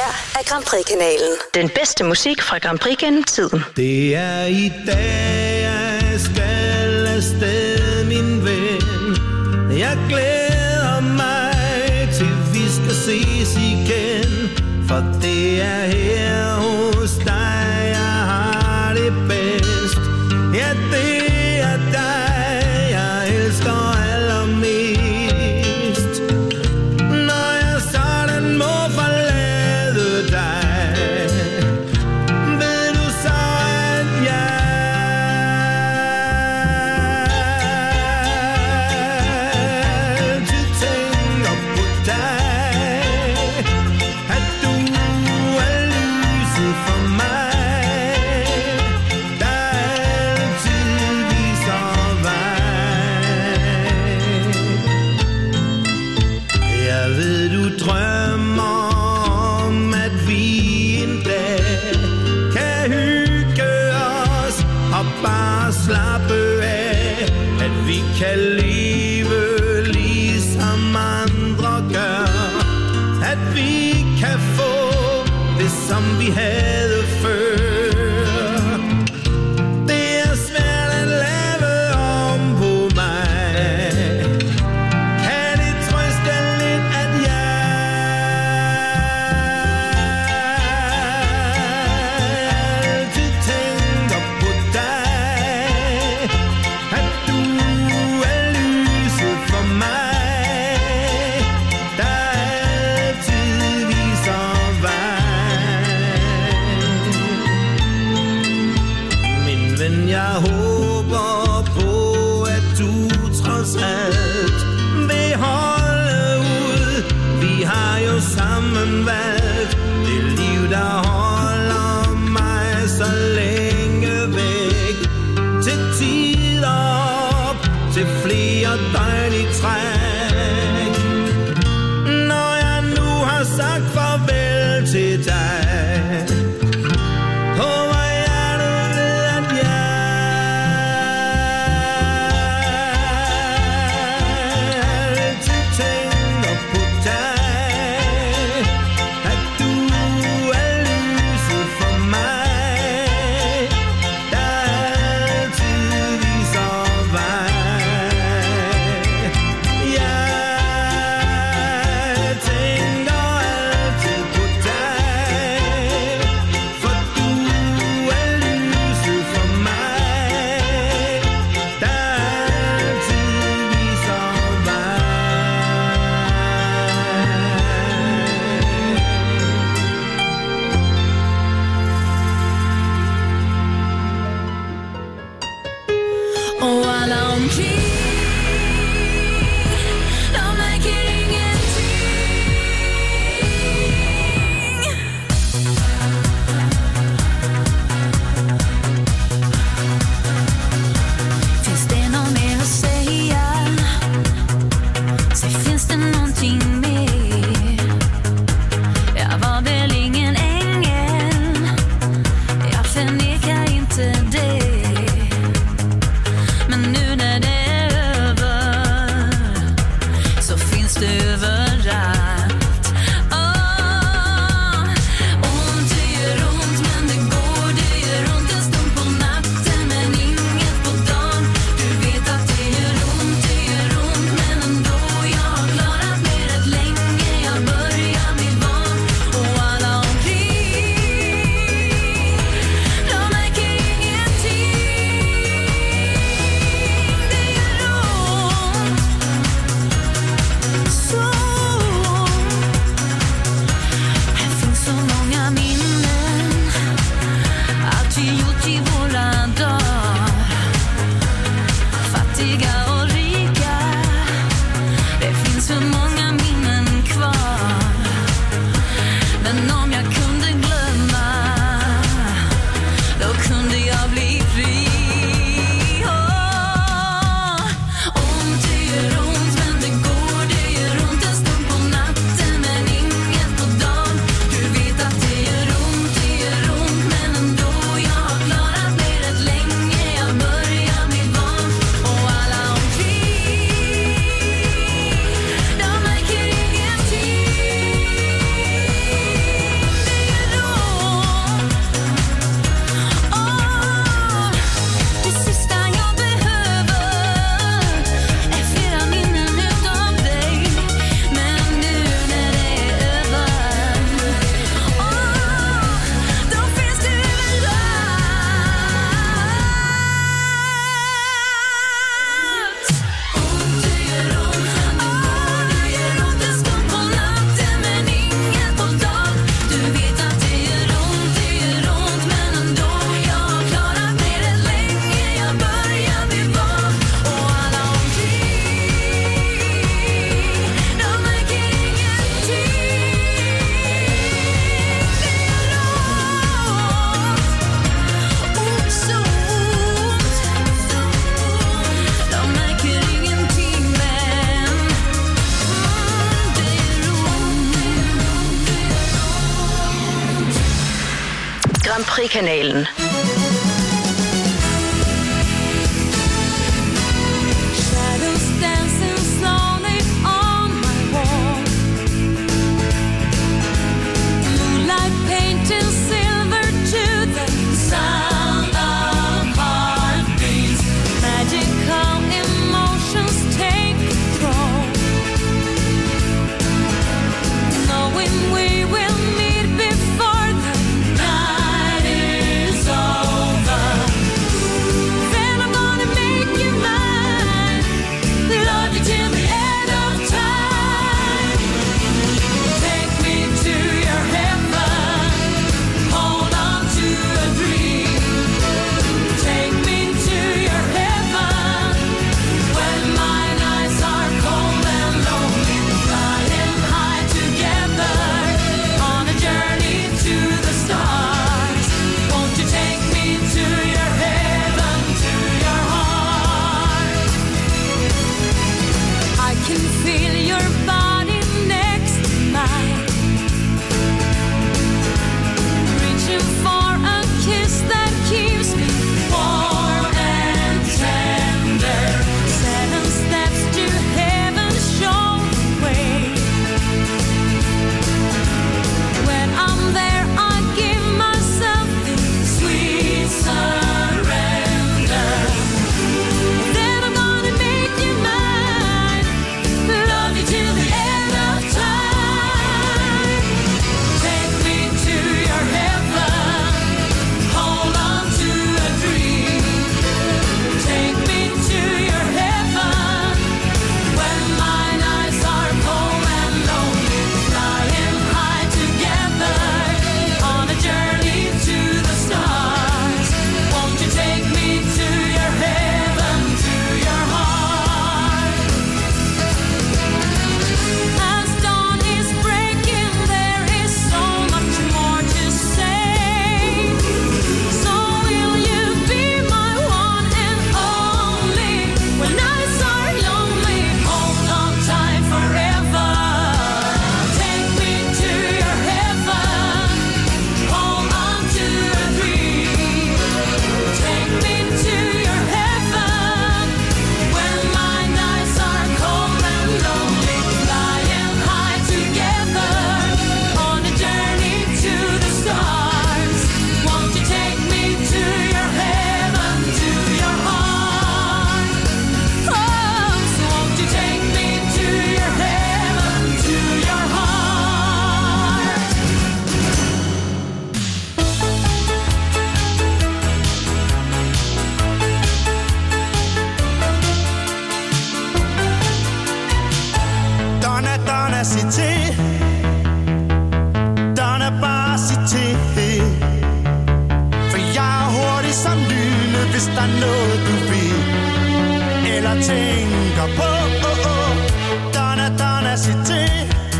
er Grand Prix-kanalen. Den bedste musik fra Grand Prix gennem tiden. Det er i dag, jeg skal afsted, min ven. Jeg glæder mig til, vi skal ses igen. For det er her hos dig, jeg har det bedst. Ja, det er dig, jeg elsker allermest. Når jeg sådan må forlade dig, ved du så, at jeg altid tænker på dig. At du er lyset for mig, der altid viser vej. Jeg ved, du drømmer om, at vi en dag kan hygge os og bare slappe af. At vi kan leve ligesom andre gør. At vi kan få det, som vi havde før. Det er svært at lave om på mig. Kan det trøste lidt, at jeg altid tænker på dig. At du er lyset for mig, der altid viser vej. Min ven, jeg håber på, at du trods alt vil holde ud. Vi har jo sammen valgt det liv, der holder mig så længe væk. Til tider op, til flere døgn i træk. Når jeg nu har sagt farvel til dig, håber jeg, du ved, at jeg altid tænker på dig. At du er lyset for mig, der altid viser vej. Jeg tænker altid på dig, for du er lyset for mig, der altid viser vej. Och alla omkring, de märker ingenting. Finns det något mer att säga? Så finns det någonting mer? Jag var väl ingen ängel, jag förnekar inte det. Men nu när det är över så finns det överallt. Ont det gör ont, men det går, det gör ont en stund på natten, men inget på dagen. Du vet att det gör ont, men ändå jag har klarat mig rätt länge. Jag börjar bli van och alla omkring, de märker ingenting. Det gör ont, så ont. Prix-kanalen. Shadows dancing slowly on my wall. Moonlight painting silver to the sound of heartbeats. Magical emotions take control. Knowing we will meet before the night is over. Then I'm gonna make you mine. Love you till the end of time. Take me to your heaven. Hold on to a dream. Take me to your heaven. When my nights are cold and lonely, flying high together on a journey to the stars. Won't you take me to your heaven, to your heart? I can feel your body next to mine, reaching for a kiss that keeps me warm and tender. 7 steps to heaven show the way. When I'm there, I give myself this sweet surrender. Then I'm gonna make you mine. Love you till the end of time. Take me to your heaven. Hold on to a dream. Take me to your heaven. When my nights are cold and lonely, flying high together on a journey to the stars. Won't you take me to your heaven, to your heart? As dawn is breaking, there is so much more to say. So will you be my one and only? When nights are lonely, hold on tight forever. Take me to your heaven. Hold on to a dream. Take me to your heaven. When my nights are cold and lonely, flying high together on a journey to the stars. Won't you take me to your heaven, to your heart? Oh, so won't you take me to your heaven, to your heart? Donna, Donna, sig til. Donna, bare sig til. For jeg er hurtig som lynet, hvis der er noget du vil eller tænker på. Donna, Donna, sig til.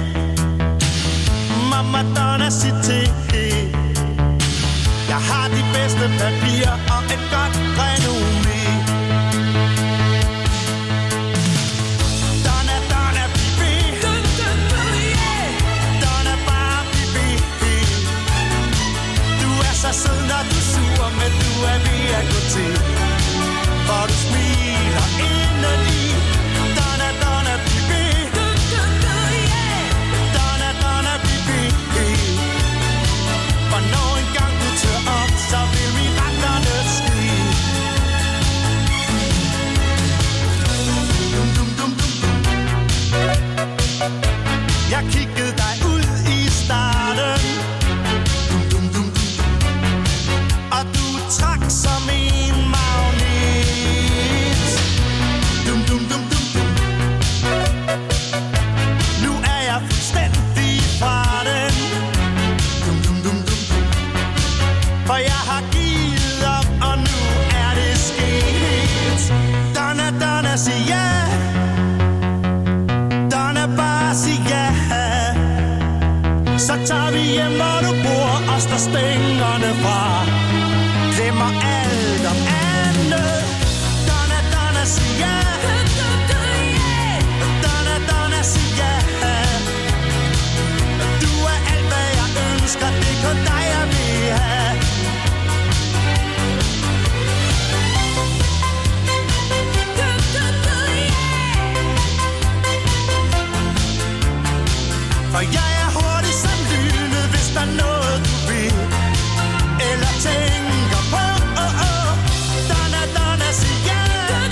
Mamma, Donna, sig til. Jeg har de bedste papirer og et godt renommé. Donna, Donna, bliv ved. Donna, bare bliv ved. Du er så sød, når du er sur, men du er ved at gå til. For du smiler inderligt. Donna, Donna, bliv ved. Donna, Donna, bliv ved. For når engang du tør op, så vil miraklerne ske. Jeg kiggede dig ud i starten, og du trak som en magnet. Nu er jeg fuldstændig fra den, for jeg har givet op, og nu er det sket. Donna, Donna, sig ja. Donna, bare sig ja. Så tager vi hjem, hvor du bor, og står stængerne fra. Glemmer alt om andet. Donna, Donna, sig ja. Donna, Donna, sig ja. Du er alt, hvad jeg ønsker, det er kun dig, jeg vil have. For jeg er hurtig som lynet, hvis der er noget du vil eller tænker på. Donna, Donna, sig ja.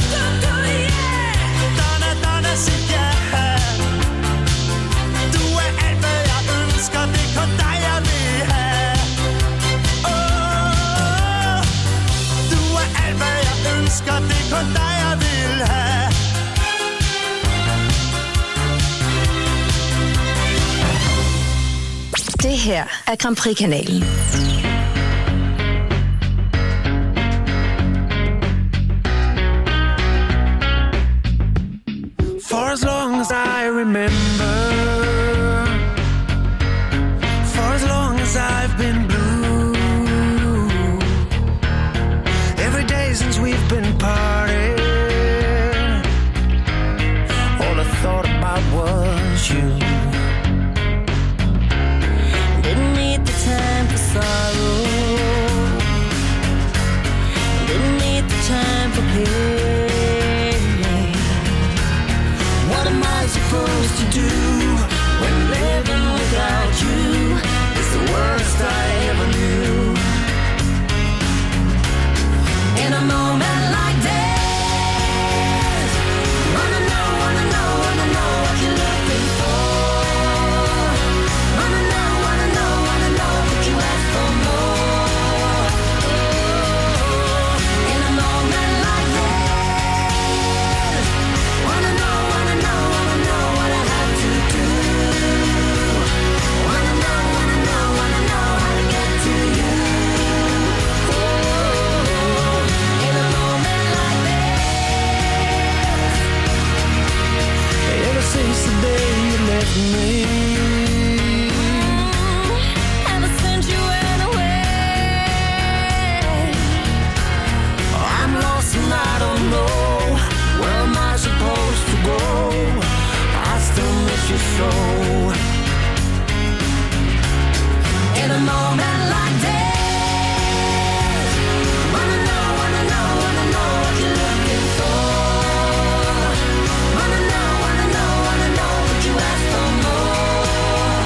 Donna, Donna, sig ja. Du er alt hvad jeg ønsker, det er kun dig jeg vil have. Du er alt hvad jeg ønsker, det er kun dig jeg vil have. Det her er Grand Prix-kanalen. For as long as I remember, for as long as I've been blue, every day since we've been parting, all I thought about was you. Didn't need the time for sorrow, didn't need the time for pain. What am I supposed to do when living without you is the worst I ever knew? In a moment like this, wanna know what you're looking for. Wanna know what you ask for more. In a moment like this, wanna know what I have to do. Wanna know how to get to you. In a moment like this. Ever since the day you left me, Ever since you went away, I'm lost and I don't know where am I supposed to go. I still miss you so. in a moment like this, wanna know what you're looking for. Wanna know what you ask for more.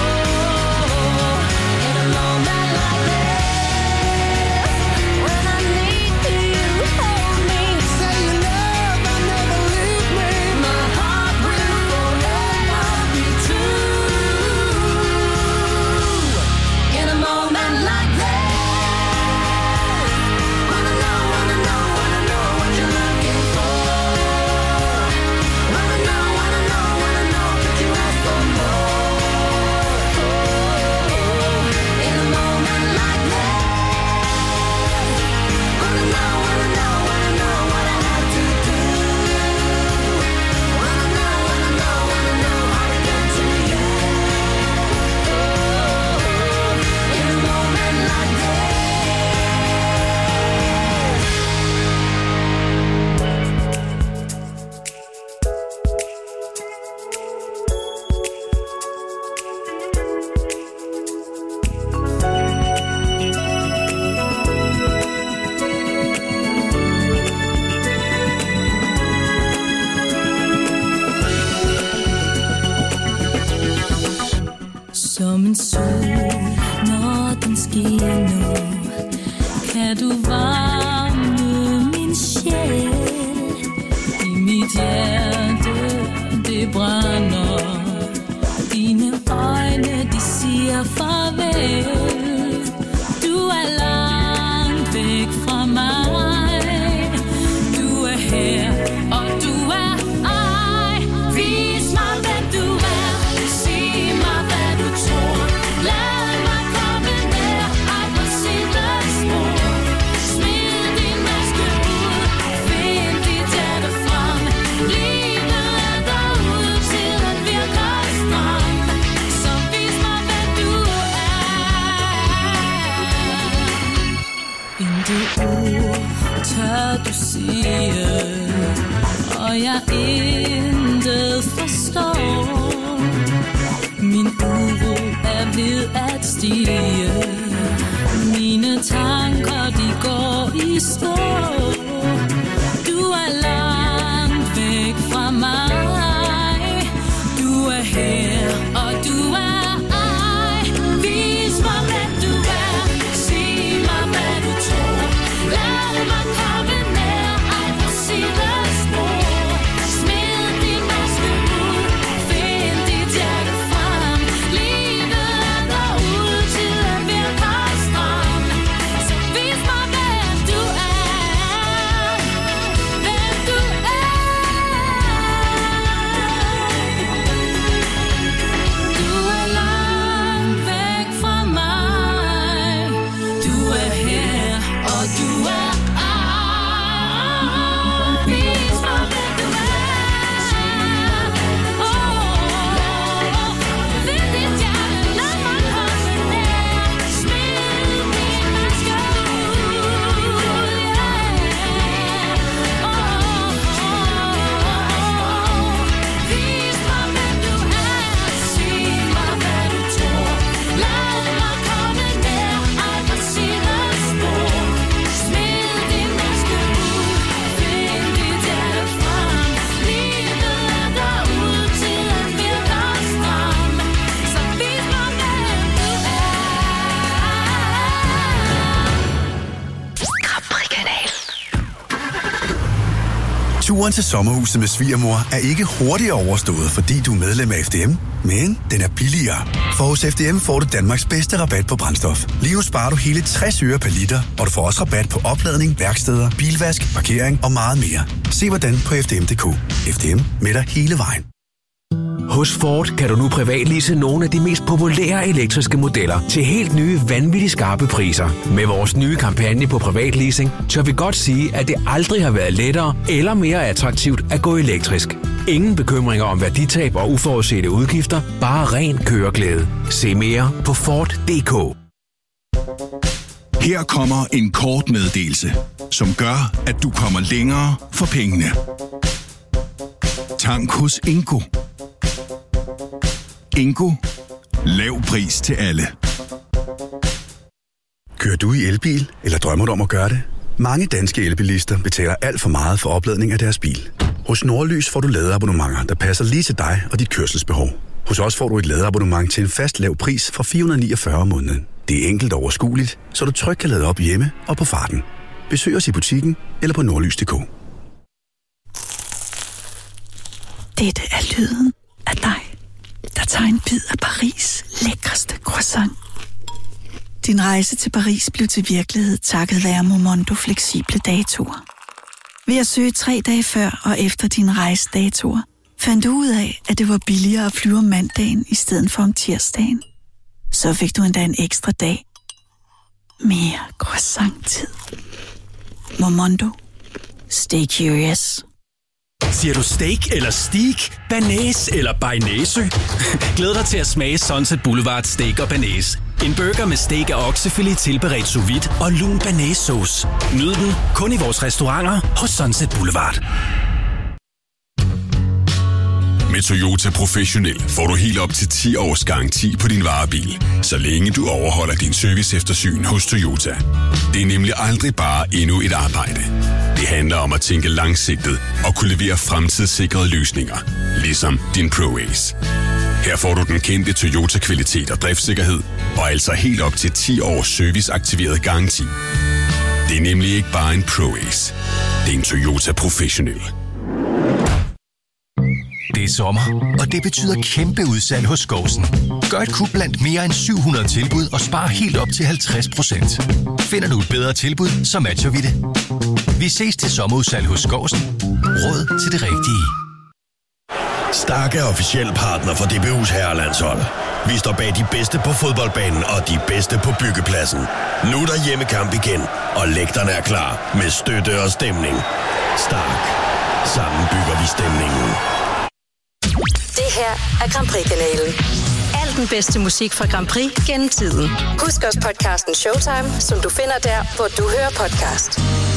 In a moment like this, when I need you, hold me. Say you love, I never leave me. My heart will forever be true. In a moment like this, wanna know what you're looking for. Wanna know what you ask for more. In a moment like this, wanna know what I have to do. Wanna know how to get to you. In a moment like this. Som en sol, når den skinner, kan du varme min sjæl. I mit hjerte, det brænder. Dine øjne, de siger farvel. Du er langt væk fra mig. Du er her, og du er ej. Vis mig, hvem du er. Sig mig, hvad du tror. Lad mig komme nær. Ej, på sidens spor. Smid din maske ud. Find dit hjerte frem. Livet er derude, tiden virker stram. Så vis mig, hvem du er. Intet ord tør du sige, og jeg intet forstår. Min uro er ved at stige. Mine tanker, de går i stå. Du er langt væk fra mig. Du er her, og du er Turen til sommerhuset med svigermor er ikke hurtigere overstået, fordi du er medlem af FDM, men den er billigere. For hos FDM får du Danmarks bedste rabat på brændstof. Lige nu sparer du hele 60 øre per liter, og du får også rabat på opladning, værksteder, bilvask, parkering og meget mere. Se hvordan på FDM.dk. FDM med dig hele vejen. Hos Ford kan du nu privatlease nogle af de mest populære elektriske modeller til helt nye, vanvittigt skarpe priser. Med vores nye kampagne på privatleasing, tør vi godt sige, at det aldrig har været lettere eller mere attraktivt at gå elektrisk. Ingen bekymringer om værditab og uforudsete udgifter, bare ren køreglæde. Se mere på Ford.dk. Her kommer en kort meddelelse, som gør, at du kommer længere for pengene. Tank hos Ingo. Ingo. Lav pris til alle. Kører du i elbil, eller drømmer du om at gøre det? Mange danske elbilister betaler alt for meget for opladning af deres bil. Hos Nordlys får du ladeabonnementer, der passer lige til dig og dit kørselsbehov. Hos os får du et ladeabonnement til en fast lav pris fra 449 om måneden. Det er enkelt og overskueligt, så du trygt kan lade op hjemme og på farten. Besøg os i butikken eller på nordlys.dk. Dette er lyden af dig, der tager en bid af Paris' lækreste croissant. Din rejse til Paris blev til virkelighed takket være Momondo fleksible datoer. Ved at søge 3 dage før og efter dine rejsedatoer, fandt du ud af, at det var billigere at flyve om mandagen i stedet for om tirsdagen. Så fik du endda en ekstra dag. Mere croissant-tid. Momondo. Stay curious. Siger du steak eller steak? Banæs eller bearnaise? Glæd dig til at smage Sunset Boulevard Steak og Banæs. En burger med steak og oksefilet tilberedt sous vide og lun banæssauce. Nyd den kun i vores restauranter hos Sunset Boulevard. Med Toyota Professionel får du helt op til 10 års garanti på din varebil, så længe du overholder din service eftersyn hos Toyota. Det er nemlig aldrig bare endnu et arbejde. Det handler om at tænke langsigtet og kunne levere fremtidssikrede løsninger, ligesom din ProAce. Her får du den kendte Toyota-kvalitet og driftssikkerhed, og altså helt op til 10 års serviceaktiveret garanti. Det er nemlig ikke bare en ProAce. Det er en Toyota Professionel. Det er sommer, og det betyder kæmpe udsalg hos Skovsen. Gør et kub blandt mere end 700 tilbud og spar helt op til 50%. Finder du et bedre tilbud, så matcher vi det. Vi ses til sommerudsalg hos Skovsen. Råd til det rigtige. Stark er officiel partner for DBU's herrelandshold. Vi står bag de bedste på fodboldbanen og de bedste på byggepladsen. Nu er der hjemmekamp igen, og lægterne er klar med støtte og stemning. Stark. Sammen bygger vi stemningen. Det her er Grand Prix-kanalen. Al den bedste musik fra Grand Prix gennem tiden. Husk også podcasten Showtime, som du finder der, hvor du hører podcast.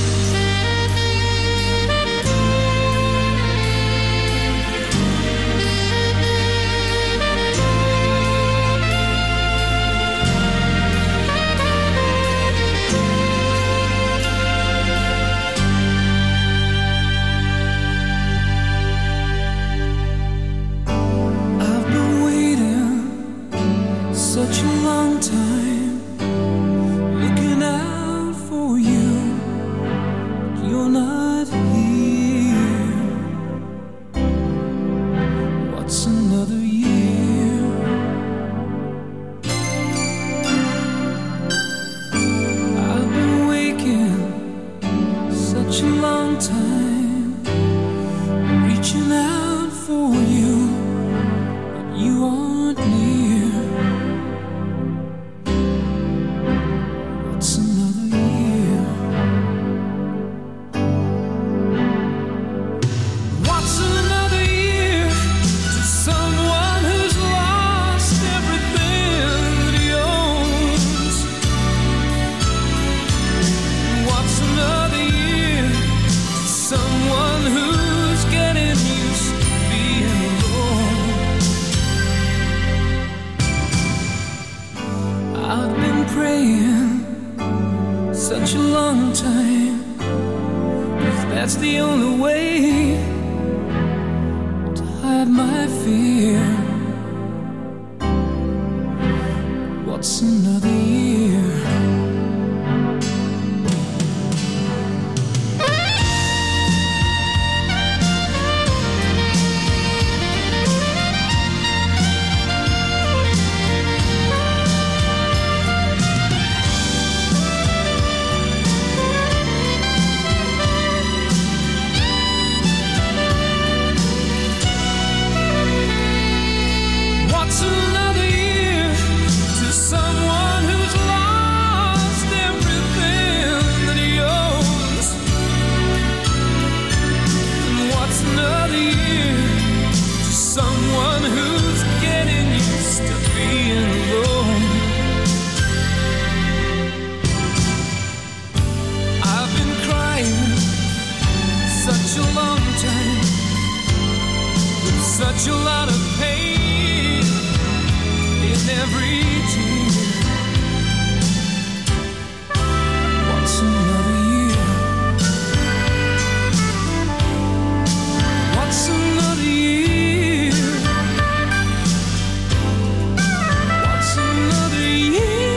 Such a long time looking out for you. You're not here. What's another year? I've been waking such a long time, reaching out for you, but you aren't near. Such a long time, 'cause that's the only way to hide my fear. What's another year? such a lot of pain in every tear. What's another year? What's another year? What's another year?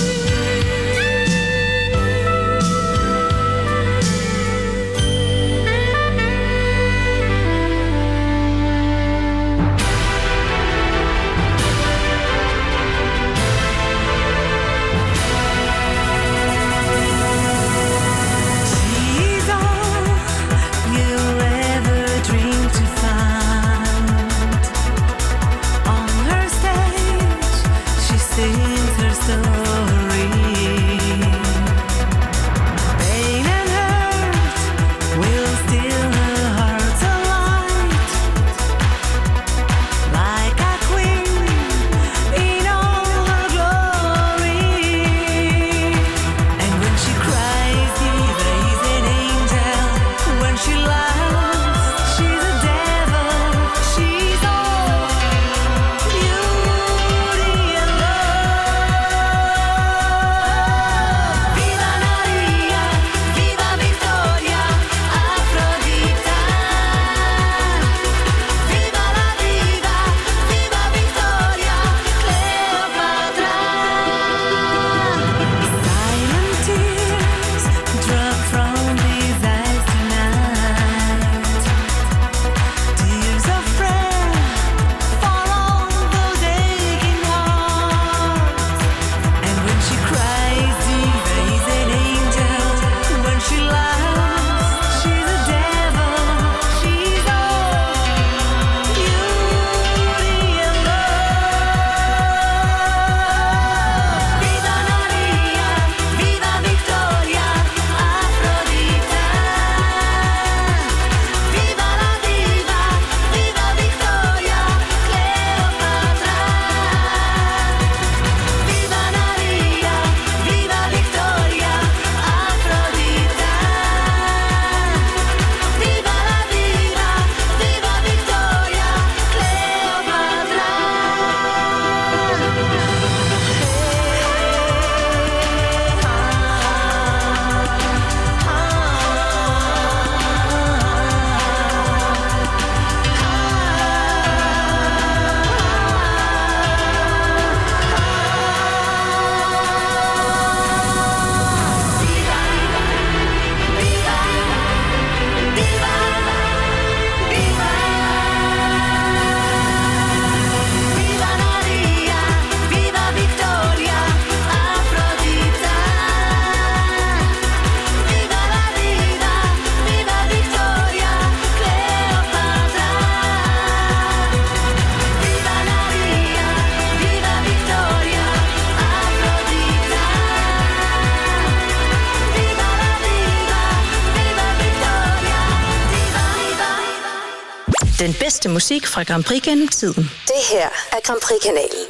Den bedste musik fra Grand Prix gennem tiden. Det her er Grand Prix-kanalen.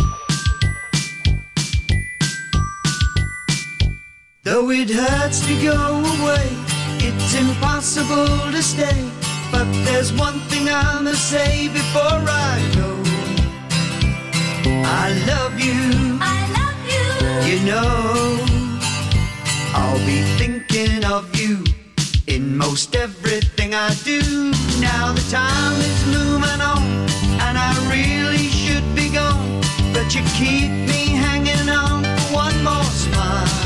Though it hurts to go away, it's impossible to stay. But there's one thing I must say before I go. I love you. I love you. You know, I'll be thinking of you in most everything I do. Now the time is moving on, and I really should be gone, but you keep me hanging on for one more smile.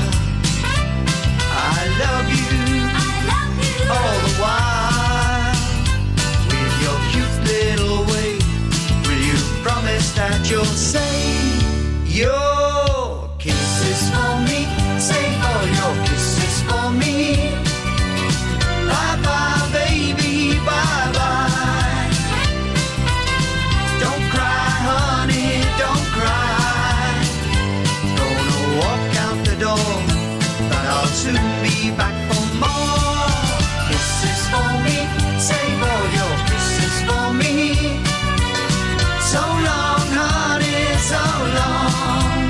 I love you, all the while. With your cute little way, will you promise that you'll say your kisses for me? Save all your kisses for me. Bye bye, baby, bye bye. Don't cry, honey, don't cry. Gonna walk out the door, but I'll soon be back for more kisses for me. Save all your kisses for me. So long, honey, so long.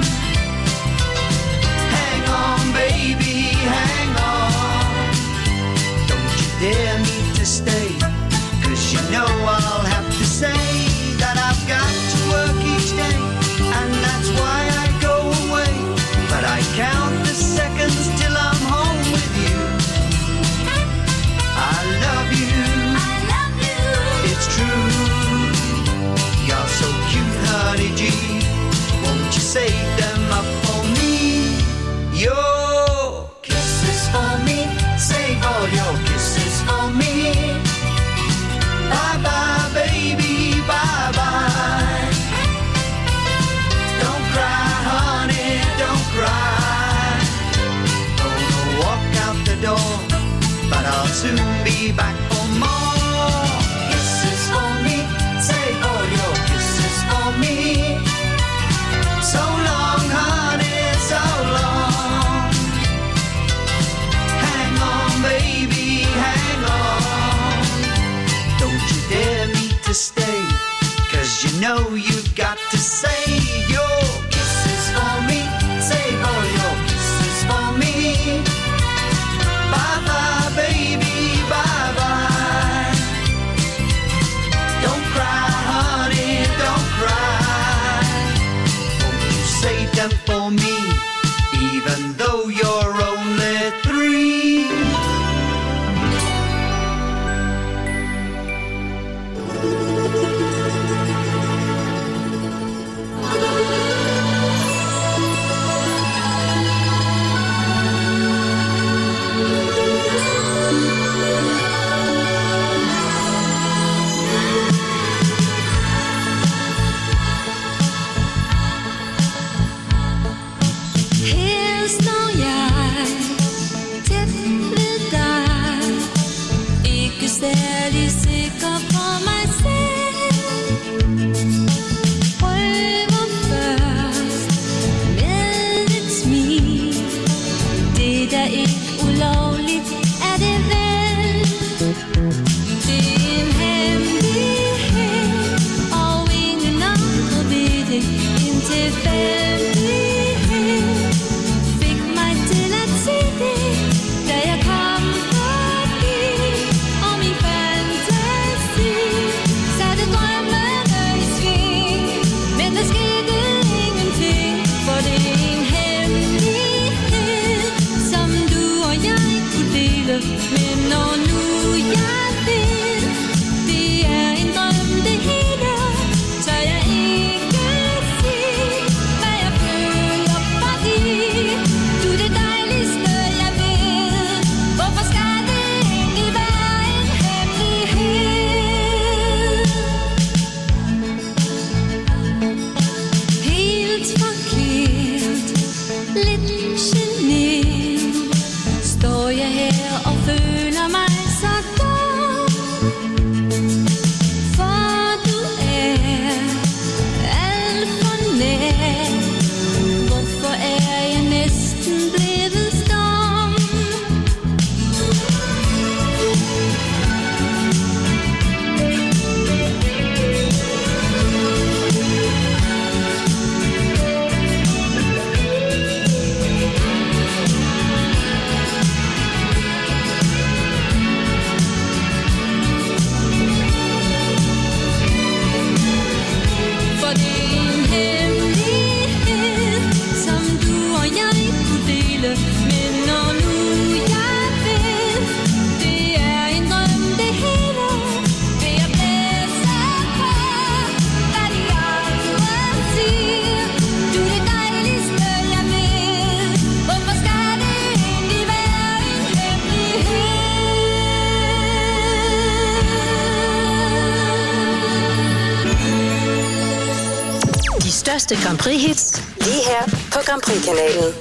soon be back for more. Kisses for me, save all your kisses for me. So long, honey, so long. Hang on, baby, hang on. Don't you dare me to stay, 'cause you know you've got to save your kisses for me. Save all your kisses for me. Bye bye, baby, bye bye. Don't cry, honey, don't cry. Won't you save them for me, even though you're only 3? Her står jeg tæt ved dig, ikke særlig sikker på mig selv. Prøver først med et smil, det er da ikke ulovligt, er det vel? Det er en hemmelighed, og ingen andre ved det, en tilfældighed fik mig til at se det, da jeg kom forbi, og min fantasi satte drømmene i sving. Men der skete ingenting, for det er en hemmelighed, som du og jeg kunne dele. Men når nu jeg ved, det er en drøm det hele, tør jeg ikke sige, hvad jeg føler for dig. Du er det dejligste jeg ved. Hvorfor skal det egentlig være en hemmelighed? Helt forkert, lidt genert, står jeg her og føler mig så dum. For du er alt for nær. Hvorfor er jeg næsten blevet stum? For det er en hemmelighed, som du og jeg kunne dele. Men når nu jeg ved, det er en drøm det hele, vil jeg blæse på, hvad de andre siger. Du er det dejligste jeg ved. Hvorfor skal det egentlig være en hemmelighed? De største Grand Prix-hits, lige her på Grand Prix-kanalen.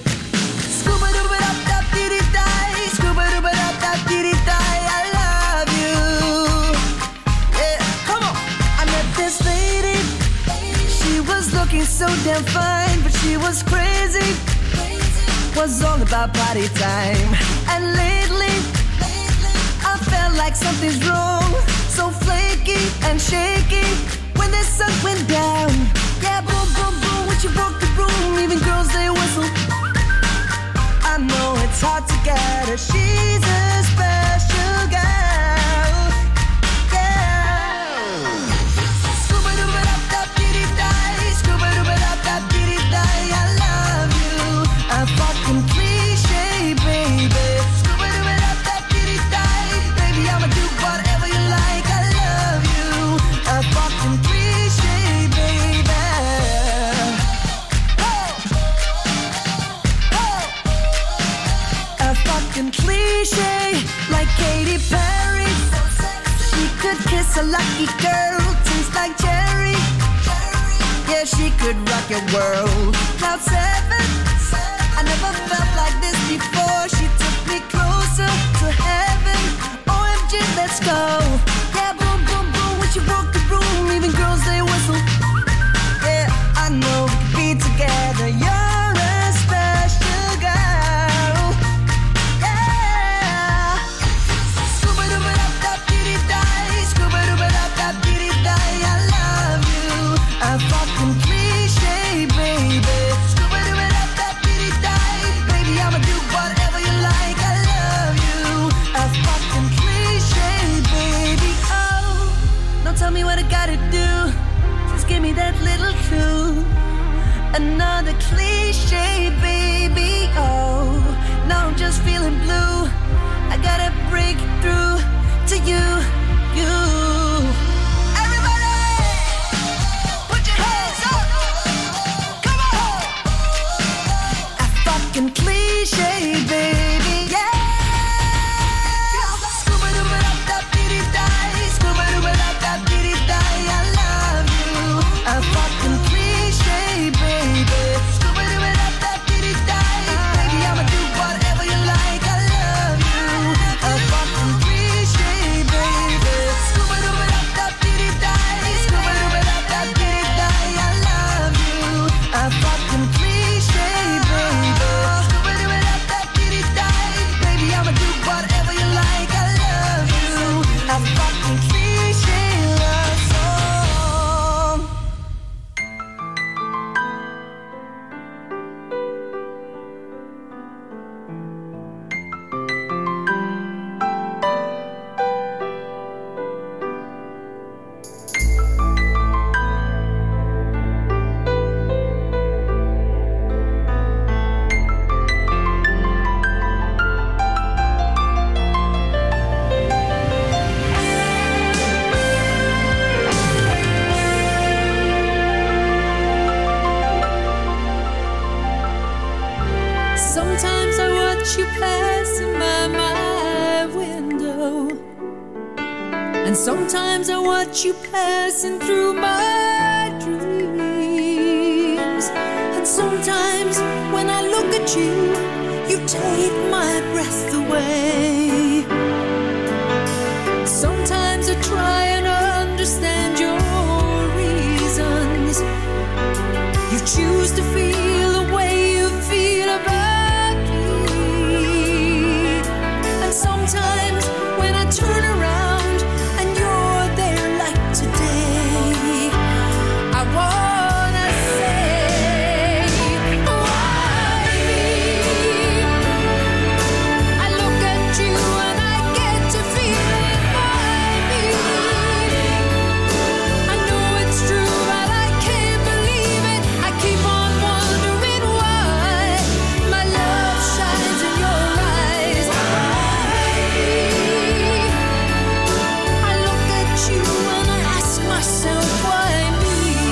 I love you. Yeah, come on. I met this lady. She was looking so damn fine, but she was crazy. Was all about party time. And lately, I felt like something's wrong. So flaky and shaky when the sun went down. Yeah, boom, boom, boom, when she broke the room, even girls they whistle. I know it's hard to get her. She's a special girl. Yeah. Scuba-dooba-dap-dap-dee-dee-die, scuba-dooba-dap-dap-dee-dee-die. I love you. A fucking cliche, baby. Scuba-dooba-dap-dap-dee-dee-die. Baby, I'ma do whatever you like. I love you. A fucking cliche, baby. A fucking cliche, like Katy Perry. She could kiss a lucky girl, tastes like cherry. Yeah, she could rock your world. Cloud 7, I never felt like this before. She took me closer to heaven. it, let's go. Yeah, boom, boom, boom, when she broke the room, even girls, they whistle. Yeah, I know we could be together. You're a special girl. Yeah. Scuba-dooba-dap-dap-dee-dee-die, scuba-dooba-dap-dap-dee-dee-die. I love you. A fucking cliche, baby. Scuba-dooba-dap-dap-dee-dee-die. Baby, I'ma do whatever you like. I love you. A fucking cliche, baby. Oh, don't tell me what I gotta do. Just give me that little clue. Another cliche, baby. Oh, now I'm just feeling blue. I gotta break through to you, you. Everybody, put your hands up. Come on. A fucking cliche, baby. Yeah. Scuba-dooba-dap-dap-dee-dee-die, scuba-dooba-dap-dap-dee-dee-die. I love you. A fucking cliche, baby. Scuba-dooba-dap-dap-dee-dee-die. Baby, I'ma do whatever you like. I love you. A fucking cliche, baby. Scuba-dooba-dap-dap-dee-dee-die, scuba-dooba-dap-dap-dee-dee-die. I love you. A fucking cliche, baby. Scuba-dooba-dap-dap-dee-dee-die. Baby, I'ma do whatever you like. I love you. A fucking cliche love song. Sometimes I watch you passing by my window, and sometimes I watch you passing through my dreams. And sometimes when I look at you, you take my breath away. Sometimes I try and understand your reasons. You choose to feel the way you feel about me. And sometimes when I turn around and you're there like today, I wanna say, why me? I look at you and I get to feeling, why me? I know it's true, but I can't believe it. I keep on wondering why my love shines in your eyes. I look at you and I ask myself, why me?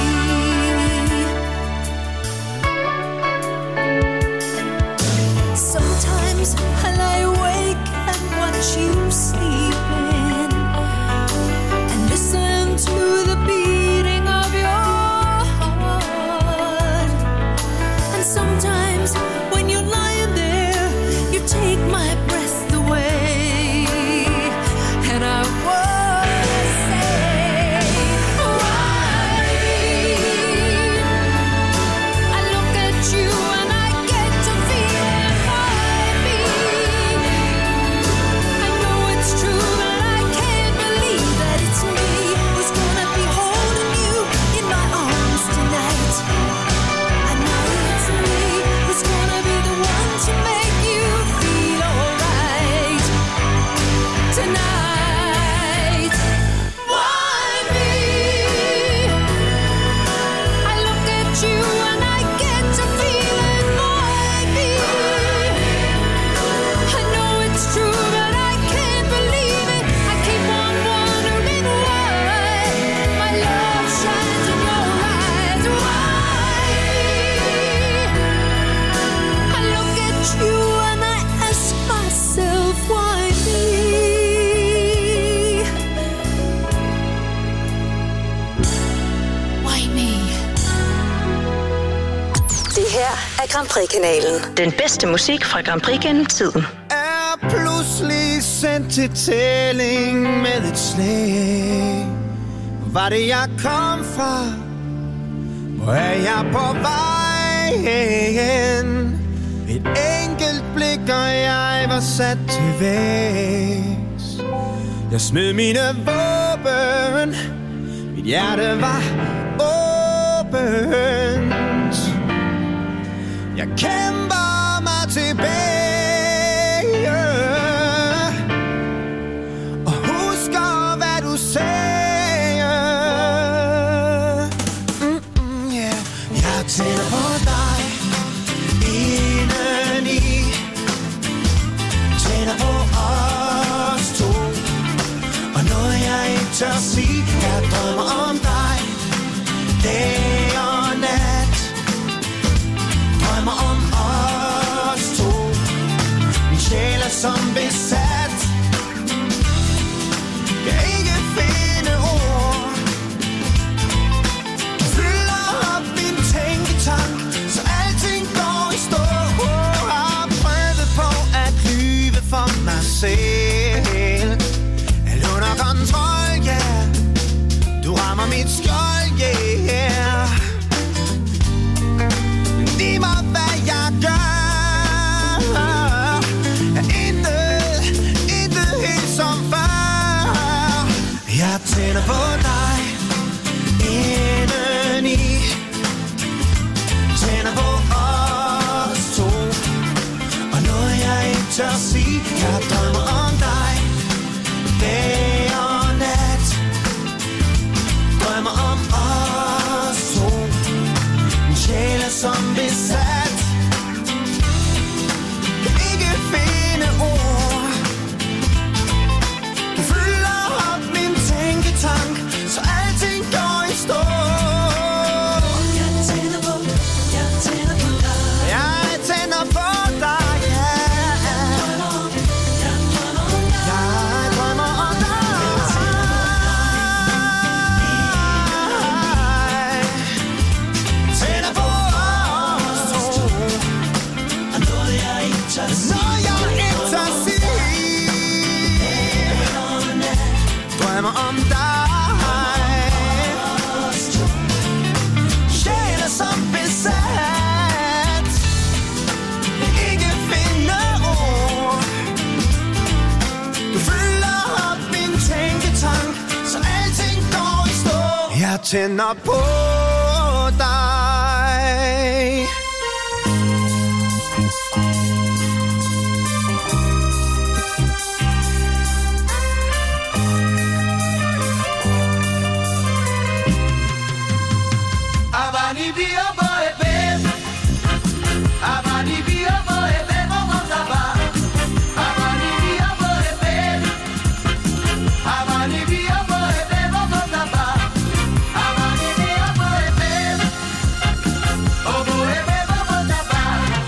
Sometimes I lie awake and watch you sleeping and listen to the beating of your heart. And sometimes when you're lying there, you take my breath away. And I wanna say, why me? I look at you and I get to feel, why me? I know it's true, but I can't believe that it's me who's gonna be holding you in my arms tonight. I know it's me who's gonna be the one to make you feel alright tonight. Why me? I look at you and I get to feeling, why me? I know it's true, but I can't believe it. I keep on wondering why my love shines in your eyes. Why me? I look at you and I ask myself, why me? Why me? Det her er Grand Prix-kanalen. Den bedste musik fra Grand Prix gennem tiden. Er pludselig sendt til tælling med et slag. Hvor var det jeg kom fra? Hvor er jeg på vej hen? Et enkelt blik og jeg var sat til vægs. Jeg smed mine våben. Mit hjerte var åbent. Jeg kæmper mig tilbage og husker hvad du sagde. Yeah. Jeg tænder på dig indeni. Tænder på os to. Og noget jeg ikke tør sige. Jeg drømmer om dig dag og nat. Drømmer om os to. Min sjæl er som besat. Kan ikke finde ord. Du fylder op min tænketank, så alting går i stå. Har prøvet på at lyve for mig selv. Er under kontrol, ja. Du rammer mit skjold, yeah. Giv mig hvad jeg gør. Er intet helt som før. Jeg tænder på dig indeni. Tænder på os to. Og noget jeg ikke tør sige. Jeg drømmer om dig dag og nat. Drømmer om os to. Min sjæl er som besat. Kan ikke finde ord. Du fylder op min tænketank, så alting går i stå. Jeg tænder på dig. Jeg tænder på dig, yeah. Jeg drømmer om dig. Tænder på os to. Og noget jeg ikke tør sige. Drømmer om dig. Sjæl er som besat. Ikke finde ord. Du fylder op min tænketank, så alting går i stå. Jeg tænder på dig. Avani via boe beb. Avani via boe beb o motaba. Avani via boe beb. Avani via boe beb o motaba. Avani via boe beb. O boe beb o motaba.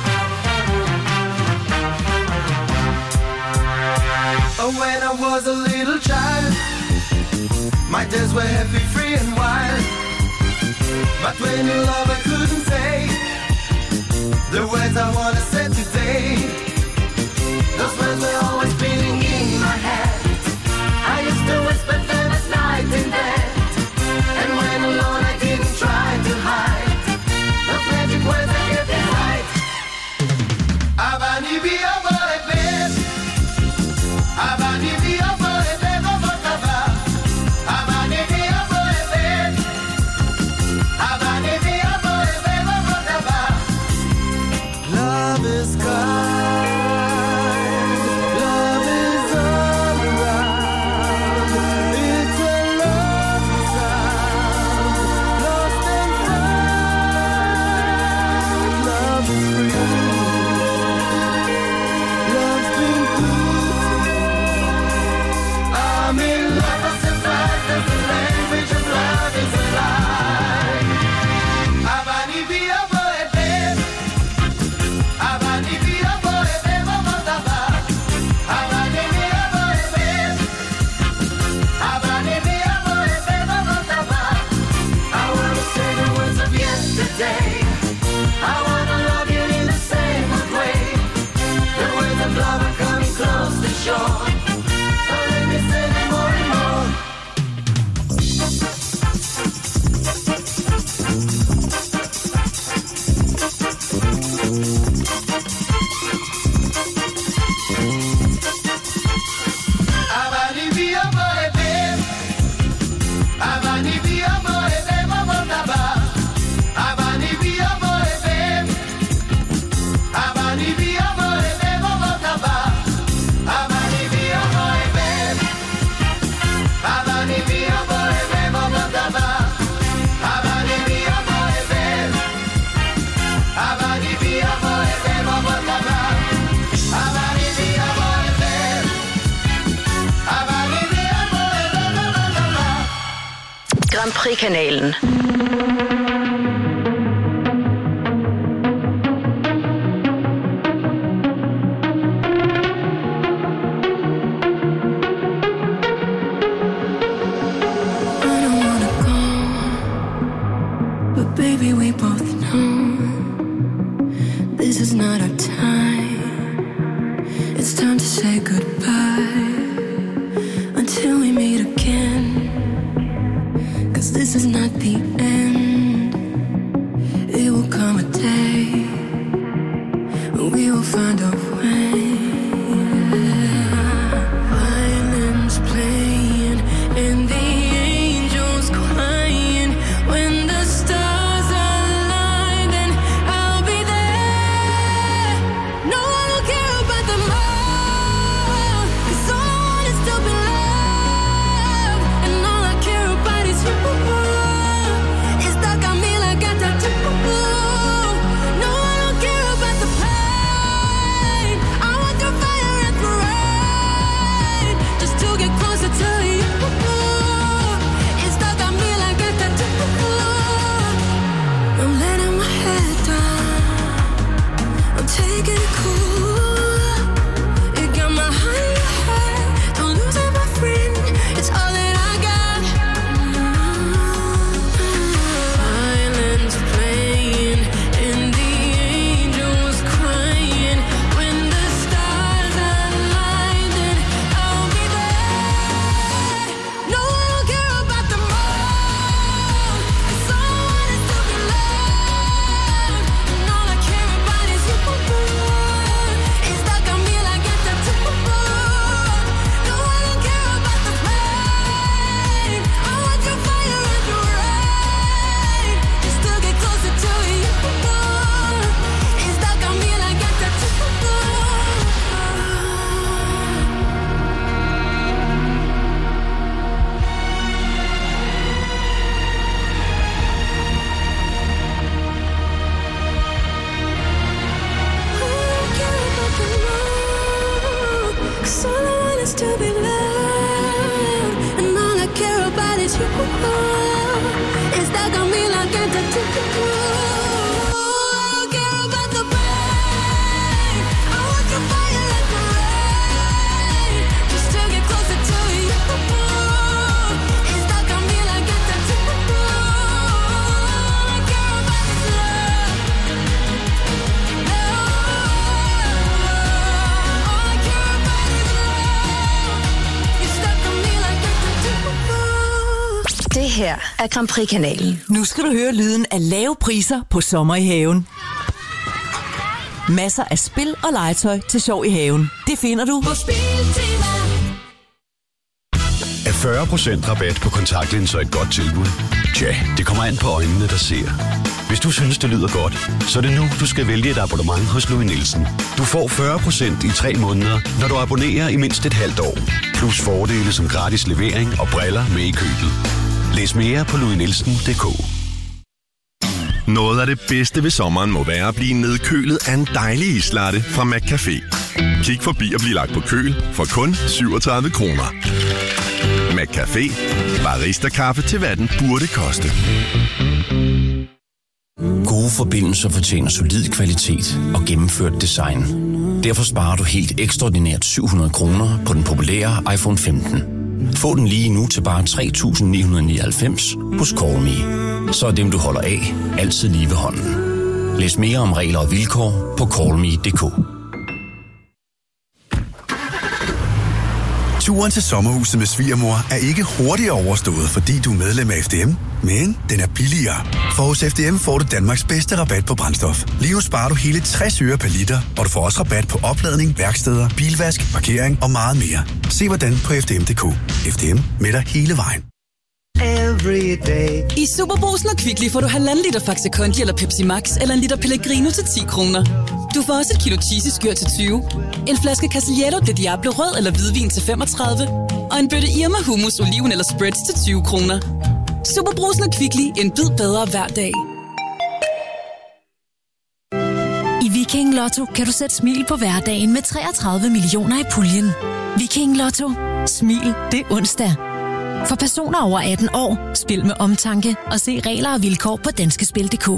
Oh, when I was a little child, my days were happy, free and wild. But when you love, I couldn't say the words I wanna say today. Those words were always spinning in my head. I used to whisper them at night in bed. And when alone, I didn't try to hide those magic words I kept inside. Avani via boe beb. Avani via boe beb o motaba. Avani via boe beb. Avani via boe Grand Prix-kanalen. But baby, we both know this is not our time. It's time to say goodbye until we meet again. 'Cause this is not the end. It will come a day when we will find a way. Violins playing and the angels crying. When the stars align, then I'll be there. No one will care about them all, 'cause all I want is to be loved, and all I care about is you. It's stuck on me like a tattoo. No one will care about the pain. I want the fire and the rain, just to get closer to you. It's stuck on me like a tattoo. I'm letting my head down, I'm taking it cool. It got my heart in your head, don't lose it, my friend. It's all that I got. Violins playing and the angels crying. When the stars align, then I'll be there. No one will care about them all, 'cause all I want is to be loved, and all I care about is you. It's stuck on me like a tattoo. No one will care about the pain. I want your fire and your rain, just to get closer to you. It's stuck on me like a tattoo. Cause all I want is to be loved, and all I care about is you. It's stuck on me like a tattoo. I don't care about the pain. I want your fire and the rain, just to get closer to you. It's stuck on me like a tattoo. All I care about is love. All I care about is love. It's stuck on me like a tattoo. Det her er Grand Prix-kanalen. Nu skal du høre lyden af lave priser på sommer i haven. Masser af spil og legetøj til sjov i haven. Det finder du På Spiltema. Er 40% rabat på kontaktlinser et godt tilbud? Tja, det kommer an på øjnene, der ser. Hvis du synes, det lyder godt, så er det nu, du skal vælge et abonnement hos Louis Nielsen. Du får 40% i 3 måneder, når du abonnerer i mindst et halvt år. Plus fordele som gratis levering og briller med i købet. Læs mere på louisnielsen.dk. Noget af det bedste ved sommeren må være at blive nedkølet af en dejlig islatte fra McCafé. Kig forbi og bliv lagt på køl for kun 37 kroner. McCafé. Barista-kaffe til hvad den burde koste. Gode forbindelser fortjener solid kvalitet og gennemført design. Derfor sparer du helt ekstraordinært 700 kroner på den populære iPhone 15. Få den lige nu til bare 3.999 hos Call.me. Så er dem, du holder af, altid lige ved hånden. Læs mere om regler og vilkår på callme.dk. Turen til sommerhuset med svigermor er ikke hurtigt overstået, fordi du er medlem af FDM, men den er billigere. For hos FDM får du Danmarks bedste rabat på brændstof. Lige nu sparer du hele 60 øre per liter, og du får også rabat på opladning, værksteder, bilvask, parkering og meget mere. Se hvordan på FDM.dk. FDM med dig hele vejen. Every day. I Superbrugsen og Kvickly får du 1,5 liter Faxe Kondi eller Pepsi Max eller en liter Pellegrino til 10 kroner. Du får også et kilo cheesy-skyr til 20, en flaske Casiello de Diablo rød eller hvidvin til 35, og en bøtte Irma hummus, oliven eller spreads til 20 kroner. Superbrugsen og Kvickly, en bid bedre hver dag. I Viking Lotto kan du sætte smil på hverdagen med 33 millioner i puljen. Viking Lotto. Smil det er onsdag. For personer over 18 år, spil med omtanke og se regler og vilkår på danskespil.dk.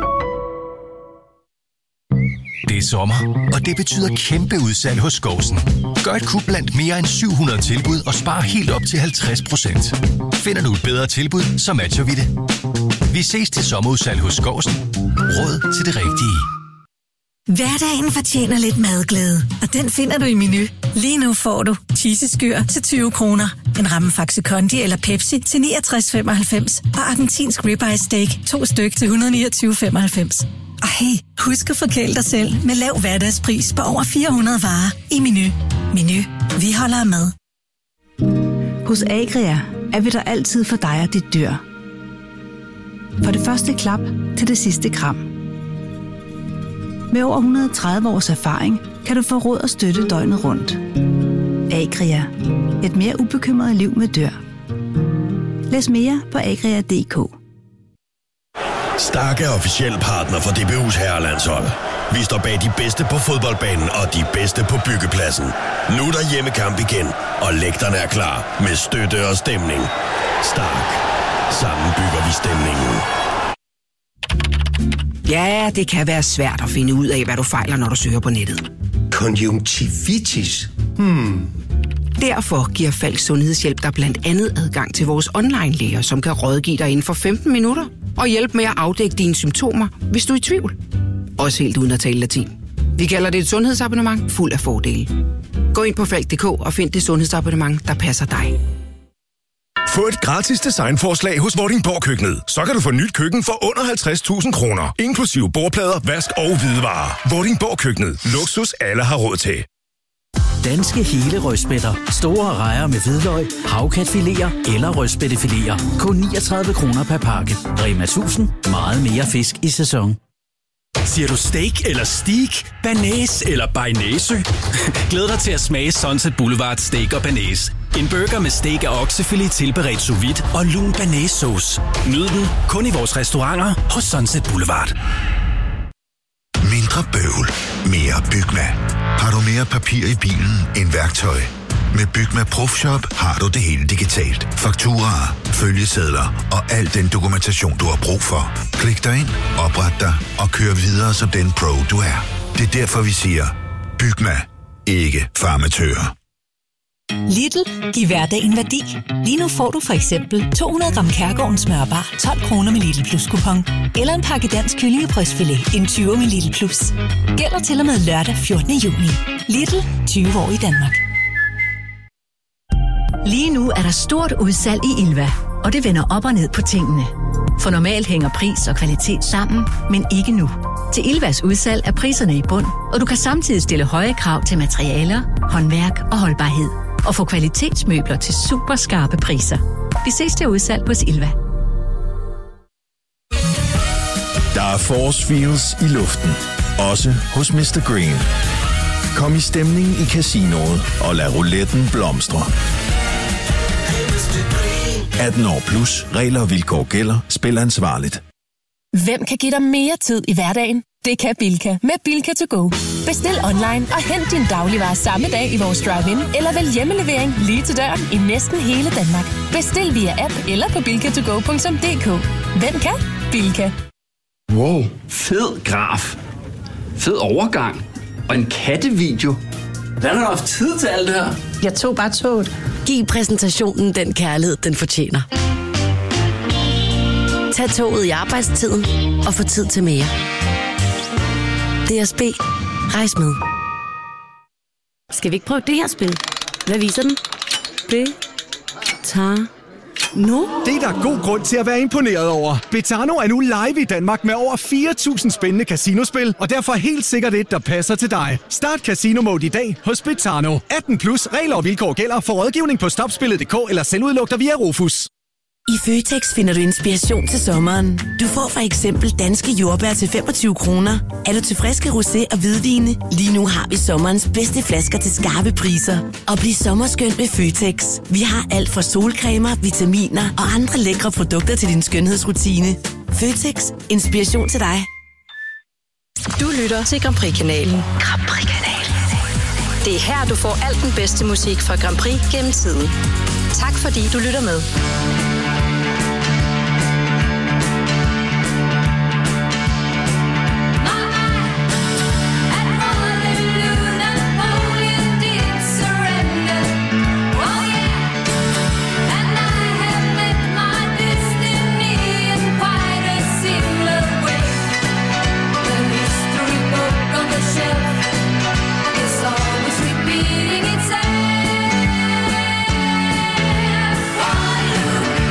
Det er sommer, og det betyder kæmpe udsalg hos Skovsen. Gør et kup blandt mere end 700 tilbud og spar helt op til 50%. Finder du et bedre tilbud, så matcher vi det. Vi ses til sommerudsalg hos Skovsen. Råd til det rigtige. Hverdagen fortjener lidt madglæde, og den finder du i Menu. Lige nu får du cheeseskyr til 20 kroner, en ramme Faxe Kondi eller Pepsi til 69,95 og argentinsk ribeye steak 2 styk til 129,95. Og hey, husk at forkæle dig selv med lav hverdagspris på over 400 varer i Menu. Menu. Vi holder med. Hos Agria er vi der altid for dig og dit dyr. For det første klap til det sidste kram. Med over 130 års erfaring kan du få råd og støtte døgnet rundt. Agria. Et mere ubekymret liv med dyr. Læs mere på agria.dk. Stark er officiel partner for DBU's herrelandshold. Vi står bag de bedste på fodboldbanen og de bedste på byggepladsen. Nu er der hjemmekamp igen, og lægterne er klar med støtte og stemning. Stark. Sammen bygger vi stemningen. Ja, det kan være svært at finde ud af, hvad du fejler, når du søger på nettet. Konjunktivitis? Derfor giver Falk Sundhedshjælp dig blandt andet adgang til vores online-læger, som kan rådgive dig inden for 15 minutter og hjælpe med at afdække dine symptomer, hvis du er i tvivl. Også helt uden at tale latin. Vi kalder det et sundhedsabonnement fuld af fordele. Gå ind på falk.dk og find det sundhedsabonnement, der passer dig. Få et gratis designforslag hos Vordingborg Køkkenet. Så kan du få nyt køkken for under 50.000 kroner. Inklusive bordplader, vask og hvidevarer. Vordingborg Køkkenet. Luksus alle har råd til. Danske hele rødspætter. Store rejer med hvidløg, havkatfiléer eller rødspættefiléer. Kun 39 kroner per pakke. Rema 1000. Meget mere fisk i sæson. Siger du steak eller steak, banæs eller bearnaise? Glæd dig til at smage Sunset Boulevard Steak og Banæs. En burger med steak og oksefilet tilberedt sous vide og lun banæssauce. Nyd den kun i vores restauranter hos Sunset Boulevard. Mindre bøvl, mere Bygma. Har du mere papir i bilen end værktøj? Med Bygma Profshop har du det hele digitalt. Fakturaer, følgesedler og al den dokumentation, du har brug for. Klik dig ind, opret dig og kør videre som den pro, du er. Det er derfor, vi siger, Bygma. Ikke farmatører. Lidl. Giv hverdagen værdi. Lige nu får du for eksempel 200 gram Kærgårdens smørbar 12 kroner med Lidl Plus kupon. Eller en pakke dansk kyllingebrystfilet en 20 med Lidl Plus. Gælder til og med lørdag 14. juni. Lidl. 20 år i Danmark. Lige nu er der stort udsalg i Ilva, og det vender op og ned på tingene. For normalt hænger pris og kvalitet sammen, men ikke nu. Til Ilvas udsalg er priserne i bund, og du kan samtidig stille høje krav til materialer, håndværk og holdbarhed. Og få kvalitetsmøbler til super skarpe priser. Vi ses til udsalg hos Ilva. Der er force feels i luften. Også hos Mr. Green. Kom i stemning i casinoet og lad rouletten blomstre. 18 år plus. Regler og vilkår gælder. Spil ansvarligt. Hvem kan give dig mere tid i hverdagen? Det kan Bilka med Bilka to go. Bestil online og hent din dagligvarer samme dag i vores drive-in, eller vælg hjemmelevering lige til døren i næsten hele Danmark. Bestil via app eller på bilkatogo.dk. Hvem kan? Bilka. Wow, fed graf. Fed overgang. Og en kattevideo. Hvordan har du haft tid til alt det her? Jeg tog bare toget. Giv præsentationen den kærlighed, den fortjener. Tag toget i arbejdstiden og få tid til mere. DSB. Rejs med. Skal vi ikke prøve det her spil? Hvad viser den? Betano. Det er der god grund til at være imponeret over. Betano er nu live i Danmark med over 4.000 spændende casinospil, og derfor helt sikkert et, der passer til dig. Start Casino Mode i dag hos Betano. 18 plus. Regler og vilkår gælder. For rådgivning på stopspillet.dk eller selvudlugter via Rufus. I Føtex finder du inspiration til sommeren. Du får for eksempel danske jordbær til 25 kroner. Er du til friske rosé og hvidvine? Lige nu har vi sommerens bedste flasker til skarpe priser. Og bliv sommerskønt med Føtex. Vi har alt fra solcremer, vitaminer og andre lækre produkter til din skønhedsrutine. Føtex. Inspiration til dig. Du lytter til Grand Prix-kanalen. Grand Prix-kanalen. Det er her, du får alt den bedste musik fra Grand Prix gennem tiden. Tak fordi du lytter med. Beating itself for you.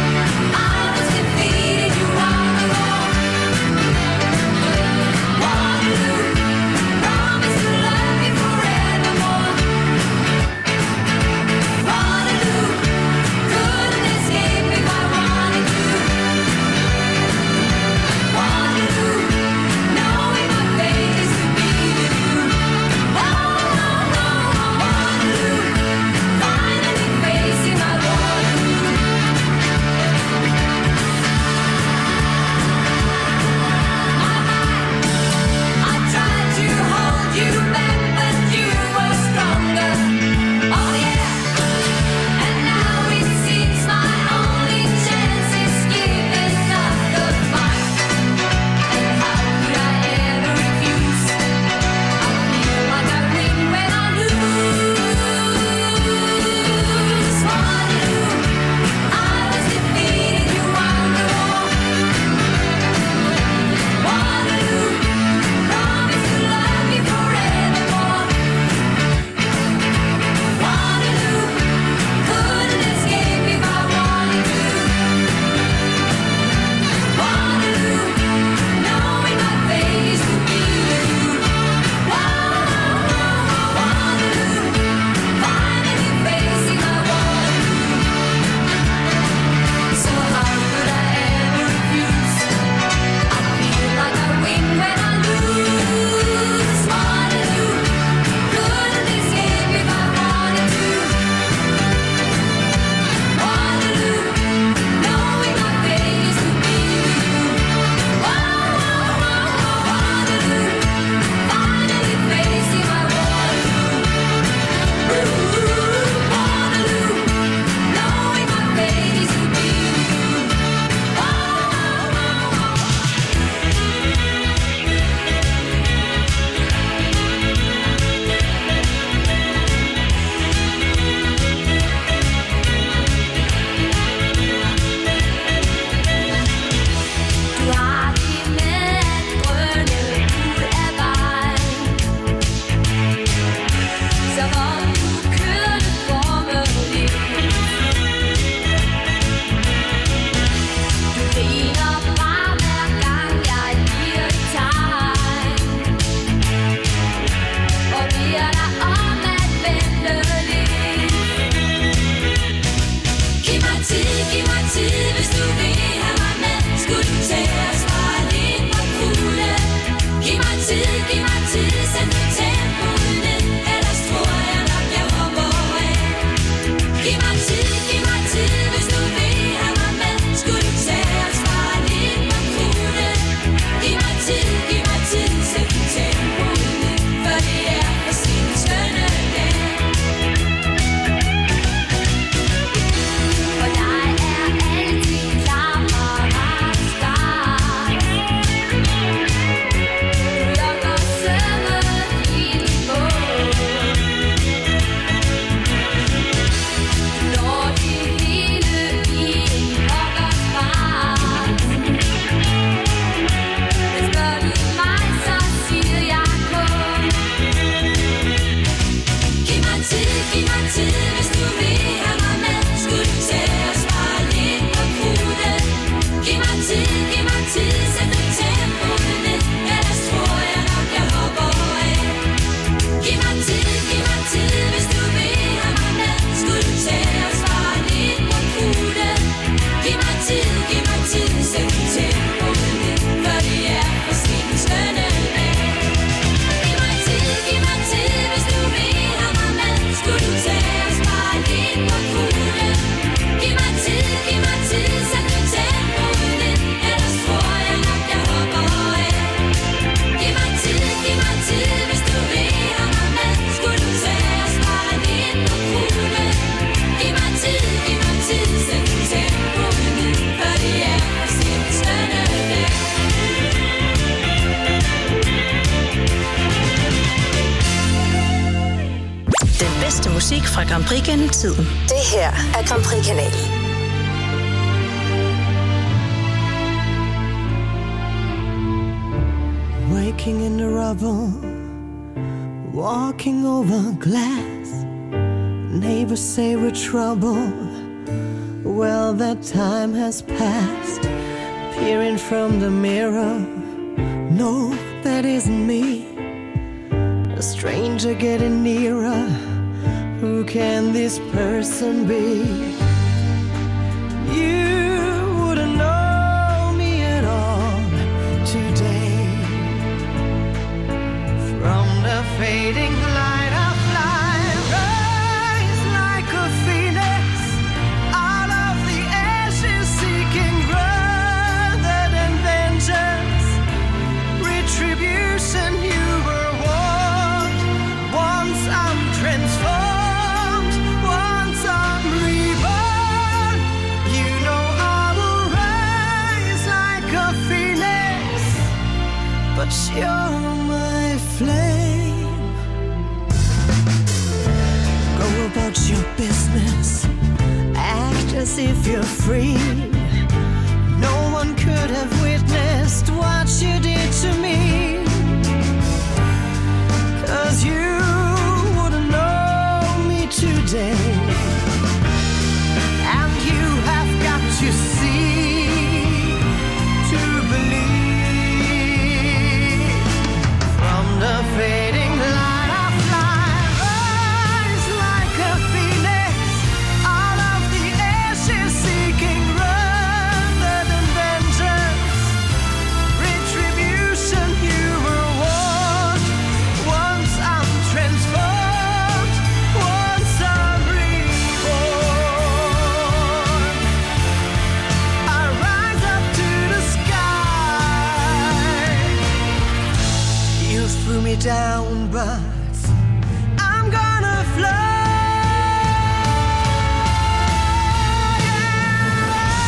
musik fra Grand Prix gennem tiden. Det her er Grand Prix-kanalen. Waking in the rubble, walking over glass. Neighbors say we're trouble. Well, that time has passed. Peering from the mirror, no, that isn't me. A stranger getting nearer. Who can this person be? You wouldn't know me at all today. From the fading light of life, rise like a phoenix out of the ashes, seeking rather than vengeance, retribution. You were warned. Once I'm transformed, once I'm reborn, you know I will rise like a phoenix, but you're my flame. Go about your business, act as if you're free. No one could have witnessed what you did to me, 'cause you wouldn't know me today. And you have got to see to believe. From the fading light of life, rise like a phoenix out of the ashes, seeking rather than vengeance, retribution. You were warned. Once I'm transformed, once I'm reborn, I rise up to the sky. You threw me down, but